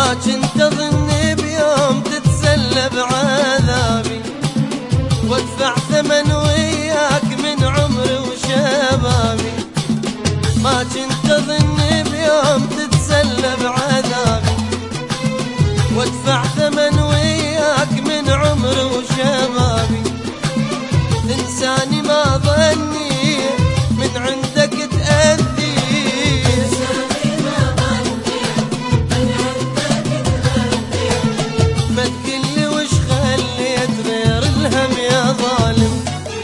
ما كنت أظن بيوم تتسلى بعذابي وادفع ثمن وياك من عمري وشبابي. ما كنت أظن بيوم تتسلى بعذابي وادفع ثمن وياك من عمري وشبابي. تنساني ما ظني من عندك تأذي، تنساني ما ظني من عندك تأذي. ما تقلي وش خليت غير الهم يا ظالم.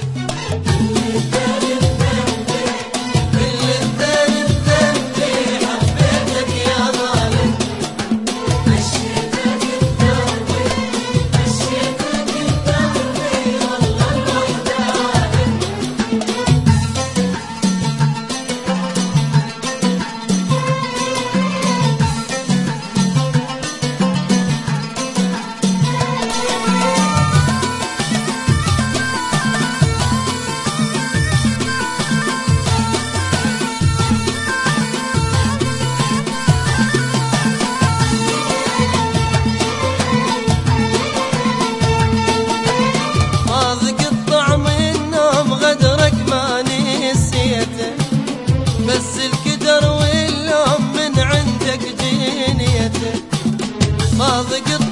بس الكدر واللوم من عندك جنيته ما ضقت